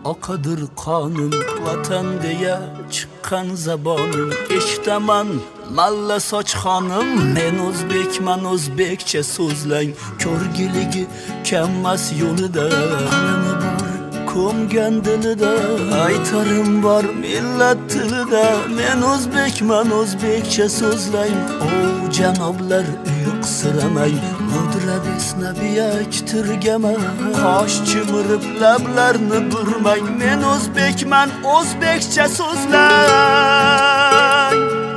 oqadir qonim, vatan deya chiqqan zabonim. Eshitaman malla sochxonim, men o'zbekman, o'zbekcha so'zlang. Ko'rgiligi kammas yo'lida, alami bor ko'mgan dilida, aytarim bor millat tilida. Men o'zbekman, o'zbekcha so'zlang. O janoblar uyqsiramay, mudrab esnabiyak tirgamay, qosh chimirib lablarni burmang. Men o'zbekman, o'zbekcha so'zlang.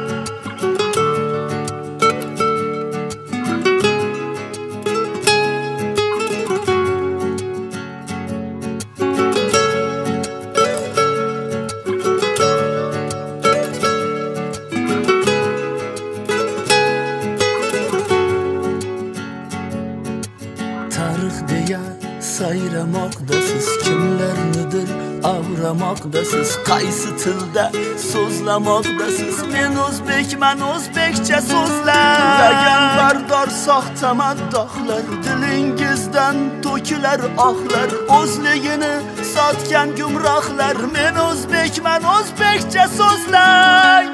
Tarix deya sayramoqdasiz, kimlarnidir avramoqdasiz, qaysi tilda so'zlamoqdasiz. Men o'zbekman, o'zbekcha so'zlang. Lagan bardor soxta maddohlar, dilingizdan to'kilar ohlar, o'zligini sotgan gumrohlar. Men o'zbekman, o'zbekcha so'zlang.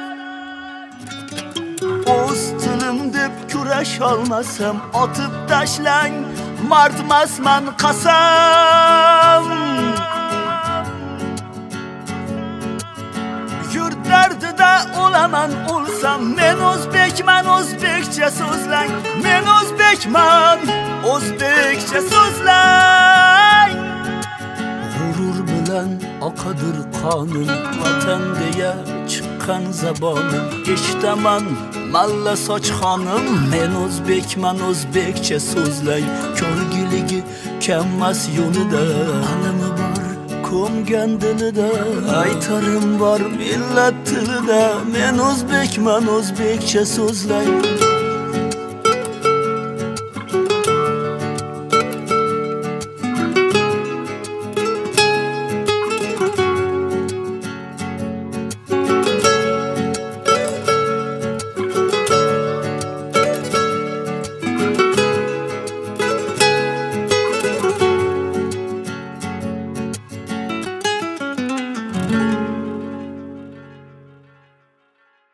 O'z tilim deb kurash olmasam, otib tashlang, mardmasman qasam. Yurt dardida o'laman, o'lsam, men o'zbekman, o'zbekcha so'zlang. Men o'zbekman, o'zbekcha so'zlang. G'urur bilan oqadir qonim, vatan deya chiqqan zabonim. Eshitaman malla sochxonim, men o'zbekman, o'zbekcha so'zlang. Ko'rgiligi kammas yo'lida, alami bor ko'mgan dilida, aytarim bor millat tilida. Men o'zbekman, o'zbekcha so'zlang.